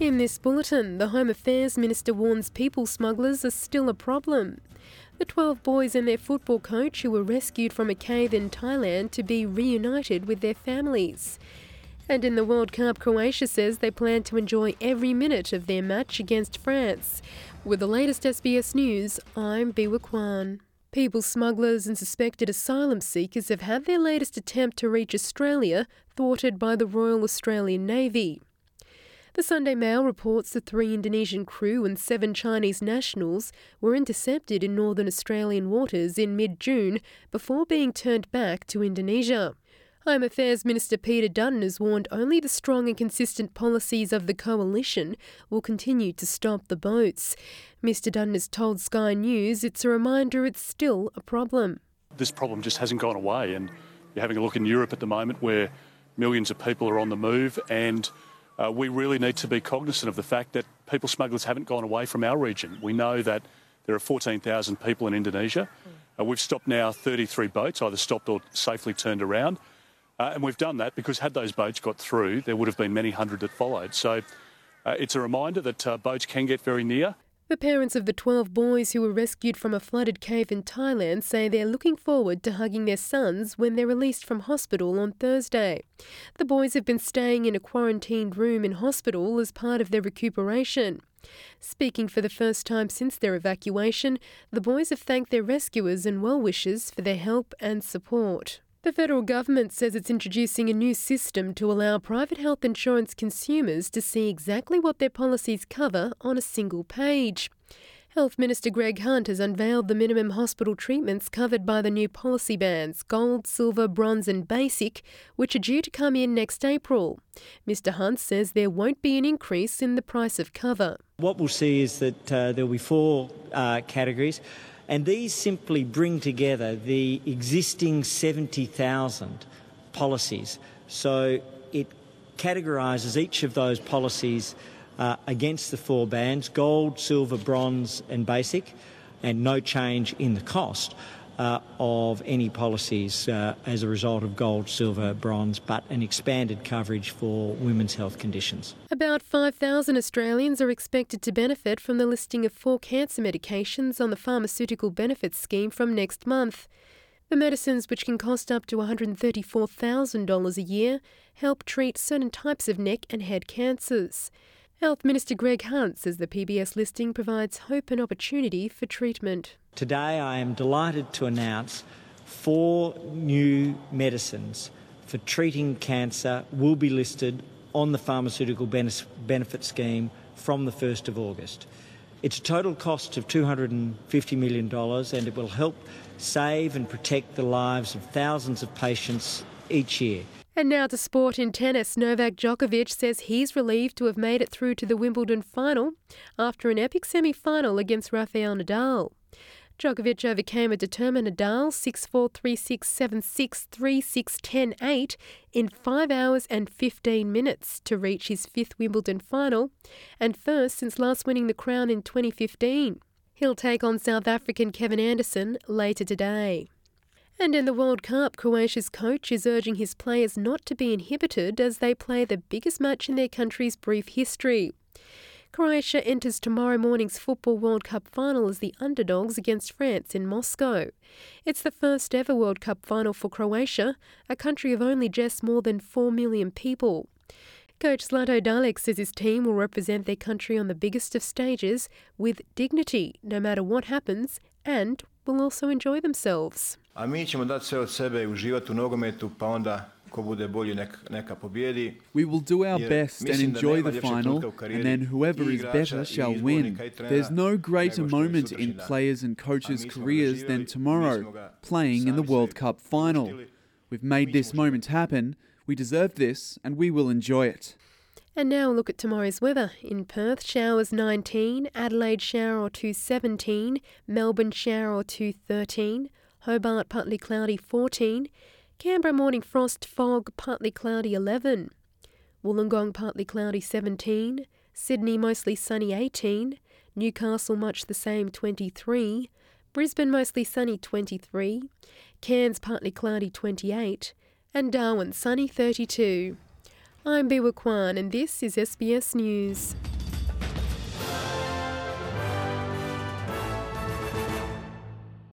In this bulletin, the Home Affairs Minister warns people smugglers are still a problem. The 12 boys and their football coach who were rescued from a cave in Thailand to be reunited with their families. And in the World Cup, Croatia says they plan to enjoy every minute of their match against France. With the latest SBS News, I'm Biwa Kwan. People smugglers and suspected asylum seekers have had their latest attempt to reach Australia thwarted by the Royal Australian Navy. The Sunday Mail reports the 3 Indonesian crew and 7 Chinese nationals were intercepted in northern Australian waters in mid-June before being turned back to Indonesia. Home Affairs Minister Peter Dutton has warned only the strong and consistent policies of the coalition will continue to stop the boats. Mr Dutton has told Sky News it's a reminder it's still a problem. This problem just hasn't gone away, and you're having a look in Europe at the moment where millions of people are on the move, and we really need to be cognizant of the fact that people smugglers haven't gone away from our region. We know that there are 14,000 people in Indonesia. We've stopped now 33 boats, either stopped or safely turned around. And we've done that because had those boats got through, there would have been many hundred that followed. So it's a reminder that boats can get very near. The parents of the 12 boys who were rescued from a flooded cave in Thailand say they're looking forward to hugging their sons when they're released from hospital on Thursday. The boys have been staying in a quarantined room in hospital as part of their recuperation. Speaking for the first time since their evacuation, the boys have thanked their rescuers and well-wishers for their help and support. The federal government says it's introducing a new system to allow private health insurance consumers to see exactly what their policies cover on a single page. Health Minister Greg Hunt has unveiled the minimum hospital treatments covered by the new policy bands, Gold, Silver, Bronze and Basic, which are due to come in next April. Mr Hunt says there won't be an increase in the price of cover. What we'll see is that there will be 4 categories. And these simply bring together the existing 70,000 policies. So it categorises each of those policies against the 4 bands, Gold, Silver, Bronze and Basic, and no change in the cost of any policies as a result of Gold, Silver, Bronze, but an expanded coverage for women's health conditions. About 5,000 Australians are expected to benefit from the listing of 4 cancer medications on the Pharmaceutical Benefits Scheme from next month. The medicines, which can cost up to $134,000 a year, help treat certain types of neck and head cancers. Health Minister Greg Hunt says the PBS listing provides hope and opportunity for treatment. Today I am delighted to announce 4 new medicines for treating cancer will be listed on the Pharmaceutical Benefit Scheme from the 1st of August. It's a total cost of $250 million and it will help save and protect the lives of thousands of patients each year. And now to sport in tennis. Novak Djokovic says he's relieved to have made it through to the Wimbledon final after an epic semi-final against Rafael Nadal. Djokovic overcame a determined Nadal 6-4, 3-6, 7-6, 3-6, 10-8 in 5 hours and 15 minutes to reach his 5th Wimbledon final and first since last winning the crown in 2015. He'll take on South African Kevin Anderson later today. And in the World Cup, Croatia's coach is urging his players not to be inhibited as they play the biggest match in their country's brief history. Croatia enters tomorrow morning's Football World Cup final as the underdogs against France in Moscow. It's the first ever World Cup final for Croatia, a country of only just more than 4 million people. Coach Zlatko Dalic says his team will represent their country on the biggest of stages with dignity, no matter what happens, and will also enjoy themselves. A mi ćemo dati sve od sebe i uživati u nogometu, pa onda ko bude bolji neka pobjedi. We will do our best and enjoy the final, and then whoever is better shall win. There's no greater moment in players' and coaches' careers than tomorrow, playing in the World Cup final. We've made this moment happen, we deserve this, and we will enjoy it. And now a look at tomorrow's weather. In Perth, showers 19, Adelaide shower or 2 17, Melbourne shower or 2 13, Hobart partly cloudy 14, Canberra morning frost, fog, partly cloudy 11, Wollongong partly cloudy 17, Sydney mostly sunny 18, Newcastle much the same 23, Brisbane mostly sunny 23, Cairns partly cloudy 28, and Darwin sunny 32. I'm Biwa Kwan and this is SBS News.